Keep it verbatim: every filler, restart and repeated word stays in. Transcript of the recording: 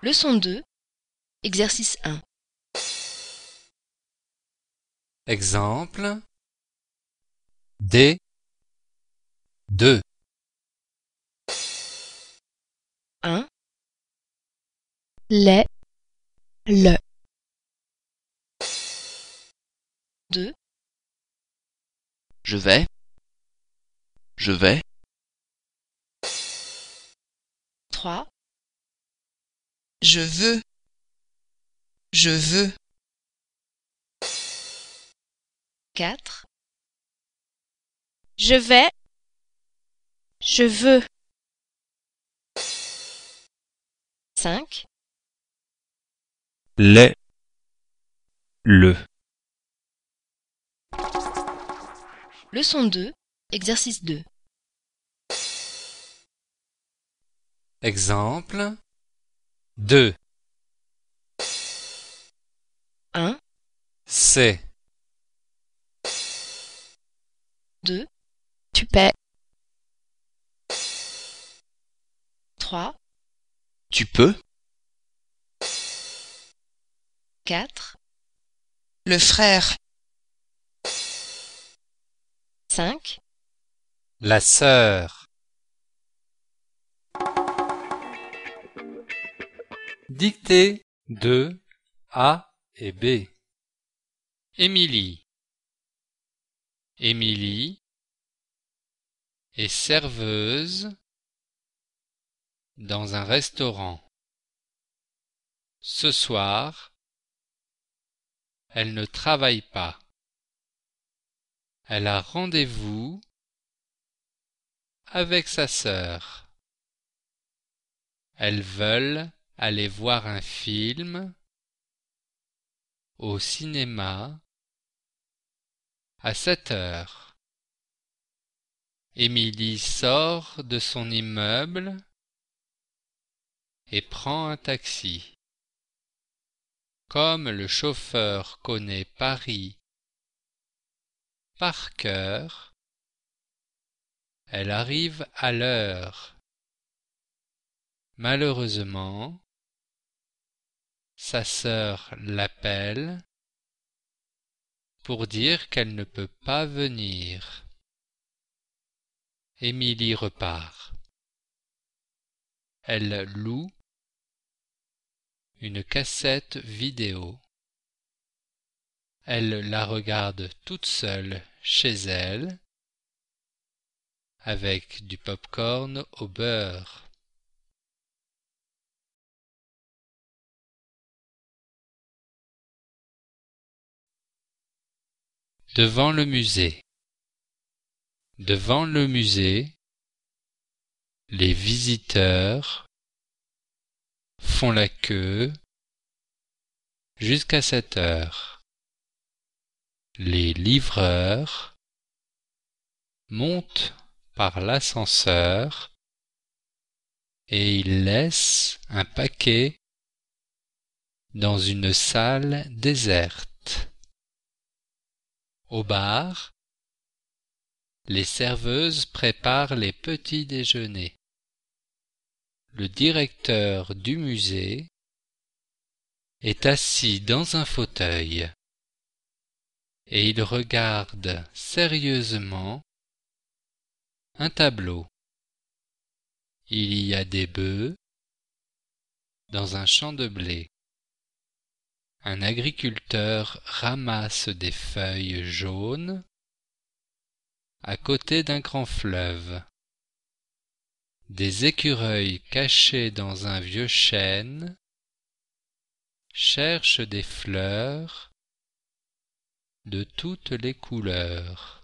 Leçon deux, exercice un. Exemple D deux. un. Les, le. deux. Je vais. Je vais. trois. Je veux. Je veux. quatre. Je vais. Je veux. cinq. Les, le. Leçon deux, exercice deux. Exemple deux. un. C'est. deux. Tu paies. trois. Tu peux. quatre. Le frère. cinq. La sœur. Dictée de A et B. Émilie. Émilie est serveuse dans un restaurant. Ce soir, elle ne travaille pas. Elle a rendez-vous avec sa sœur. Elles veulent aller voir un film au cinéma à sept heures. Émilie sort de son immeuble et prend un taxi. Comme le chauffeur connaît Paris par cœur, elle arrive à l'heure. Malheureusement, sa sœur l'appelle pour dire qu'elle ne peut pas venir. Émilie repart. Elle loue une cassette vidéo. Elle la regarde toute seule chez elle avec du pop-corn au beurre. Devant le musée. Devant le musée, les visiteurs font la queue jusqu'à sept heures. Les livreurs montent par l'ascenseur et ils laissent un paquet dans une salle déserte. Au bar, les serveuses préparent les petits déjeuners. Le directeur du musée est assis dans un fauteuil et il regarde sérieusement un tableau. Il y a des bœufs dans un champ de blé. Un agriculteur ramasse des feuilles jaunes à côté d'un grand fleuve. Des écureuils cachés dans un vieux chêne cherchent des fleurs de toutes les couleurs.